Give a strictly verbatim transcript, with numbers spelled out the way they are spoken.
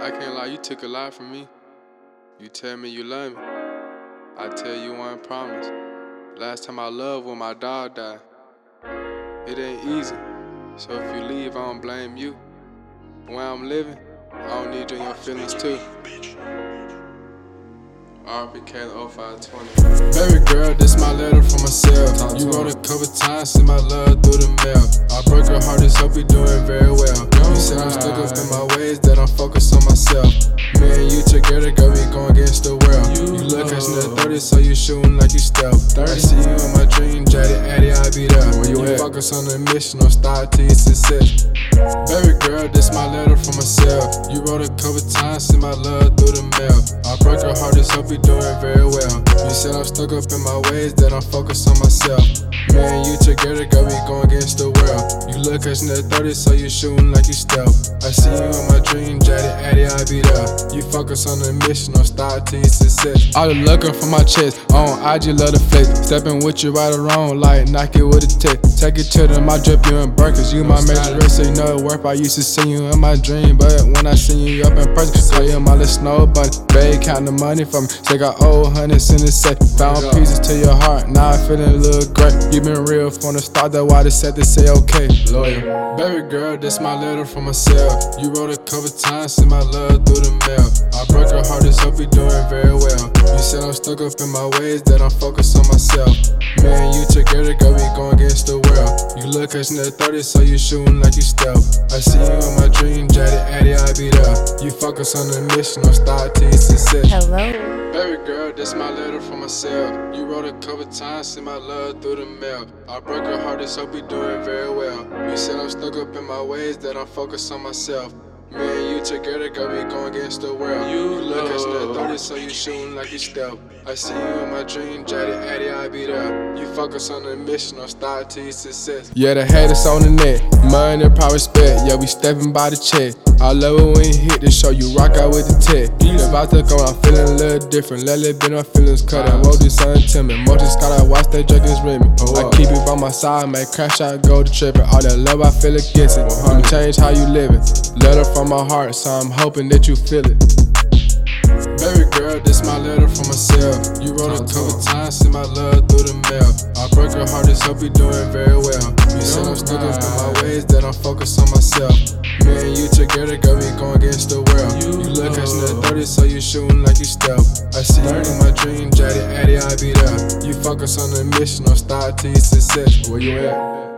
I can't lie, you took a lot from me. You tell me you love me, I tell you one promise. Last time I loved when my dog died. It ain't easy, so if you leave, I don't blame you. But where I'm living, I don't need you in your feelings too. R P K oh five twenty. Baby girl, this my letter for myself. You wrote a couple times, send my love through the mail. I broke her heart, just hope you doing very well. You said I'm stuck up in my ways, that I'm focused on myself. Me and you together, girl, we going against the world. You look at the thirty, so you shooting like you stealth. I see you in my dream, Jaddy, Addy, I be there. Where you focus on the mission, don't start till you success. Baby girl, this my letter for myself. You wrote a couple times, send my love through the mail. I broke her heart, just hope you doing very well. You said I'm stuck up in my ways, that I'm focused on myself. Me and you together, girl, we going against the world. You look at the thirty, so you shooting like you stealth. I see you in my dream, Jaddy, Addy, I be there. You focus on the mission, don't start till you success. All the looking for my chest, on I G love the flex. Stepping with you right or wrong, like Nike with a tech. Take it to them, I drip you in Burkers. You my major race, so you know it work. I used to see you in my dream, but when I see you up in person, call you my little snow bunny. Babe, count the money for me, take out old hundreds in the set. Found pieces to your heart, now I feeling a little great. You been real from the start, that's why they said to say okay. Loyal. Baby girl, this my letter for myself. You wrote a couple times, send my love through the mail. I broke her heart, just hope you doing very well. You said I'm stuck up in my ways, that I'm focused on myself. Me and you together, girl, we going against the world. You look at the thirty, so you shooting like you stealth. I see you in my dream, Jaddy, Addy, I be there. You focus on the mission, don't start till you success. Hello. Baby girl, this my letter for myself. You wrote a couple times, send my love through the mail. I broke her heart, just hope you doing very well. You said I'm stuck up in my ways, that I'm focused on myself. Me and you together, girl, we going against the world. You look at the thirty, so you shooting like you stealth. I see you in my dream, Jaddy, Addy, I be there. You focus on the mission, don't start till you success. Yeah, the haters on the net, money, power, respect. Yeah, we stepping by the check. I love it when you hit the show, you rock out with the tech. The vibes that go, I'm feeling a little different. Let it be, my feelings cut. I wrote this something to me. Most just gotta watch that drink is with me. I keep it by my side, make crash out, go to tripping. All that love I feel against it. I'ma change how you living. Letter from my heart, so I'm hoping that you feel it. Baby girl, this my letter for myself. You wrote a couple times, send my love through the mail. I broke her heart, just hope you doing very well. You said I'm stuck up in my ways, that I'm focused on myself. Me and you together, girl, we going against the world. You look at the thirty, so you shooting like you stealth. I see you in my dream, Jaddy, Addy, I be there. You focus on the mission, don't start till you success. Where you at?